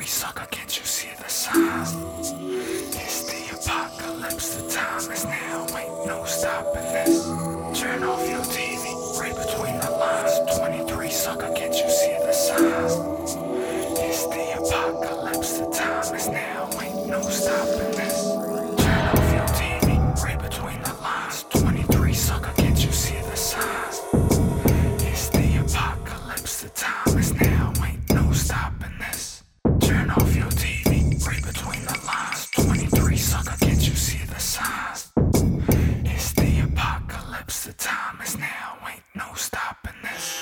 23, sucker, can't you see the signs? It's the apocalypse, the time is now, ain't no stopping this. Turn off your TV, right between the lines. 23, sucker, can't you see the signs? It's the apocalypse, the time is now, ain't no stopping this. Turn off your TV, right between the lines. 23, sucker, can't you see the signs? It's the apocalypse, the time is now, ain't no stopping this. Turn off your TV, right between the lines. 23, sucker, can't you see the signs? It's the apocalypse, the time is now, ain't no stopping this.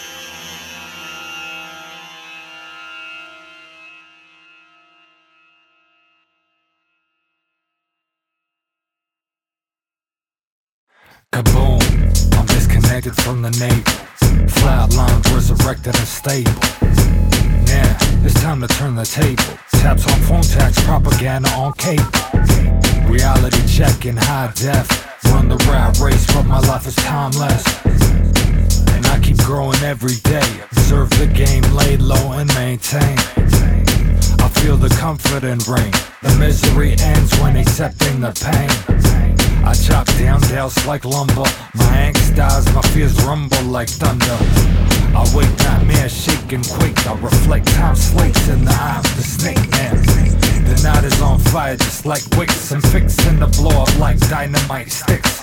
Kaboom, I'm disconnected from the navel. Flatlined, resurrected and stable. Yeah, it's time to turn the table. Taps on phone tax, propaganda on cable. Reality check in high def. Run the rat race, but my life is timeless. And I keep growing every day. Observe the game, lay low and maintain. I feel the comfort and rain. The misery ends when accepting the pain. I chop down dales like lumber. My angst dies, my fears rumble like thunder. I wake nightmares, shake and quake. I reflect time slates in the eye of the snake man. The night is on fire just like wicks. I'm fixing to blow up like dynamite sticks.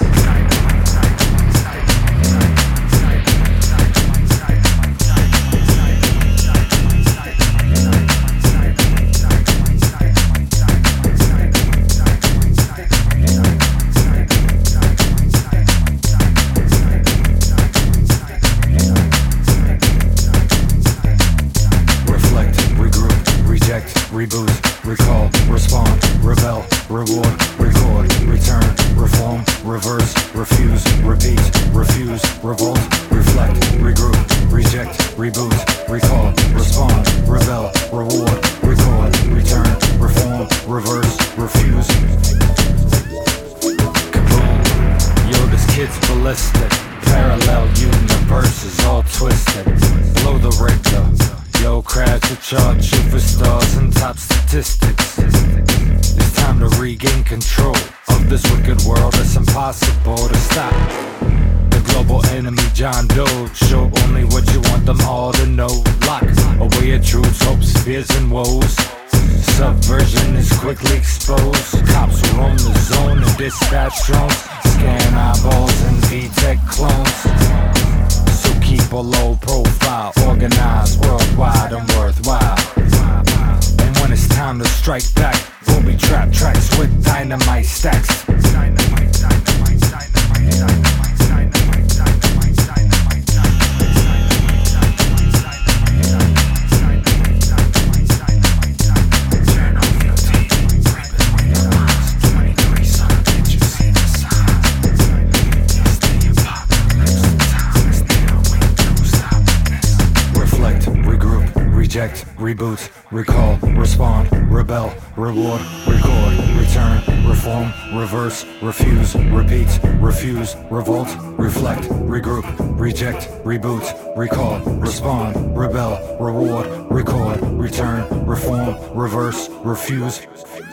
Reboot, recall, respond, rebel, reward, record, return, reform, reverse, refuse, repeat, refuse, revolt, reflect, regroup, reject, reboot, recall, respond, rebel, reward, record, return, reform, reverse, refuse. Kaboom, yo, this kid's ballistic. Parallel universes all twisted. Blow the Richter. Yo, crash the chart, shoot for stars and top statistics. It's time to regain control of this wicked world. It's impossible to stop. The global enemy, John Doe, show only what you want them all to know. Lock away your truths, hopes, fears, and woes. Subversion is quickly exposed. Cops roam the zone and dispatch drones. Scan eyeballs and VTech clones. Keep a low profile, organized, worldwide and worthwhile. And when it's time to strike back, we'll be trap tracks with dynamite stacks. Reject, reboot, recall, respond, rebel, reward, record, return, reform, reverse, refuse, repeat, refuse, revolt, reflect, regroup, reject, reboot, recall, respond, rebel, reward, record, return, reform, reverse, refuse.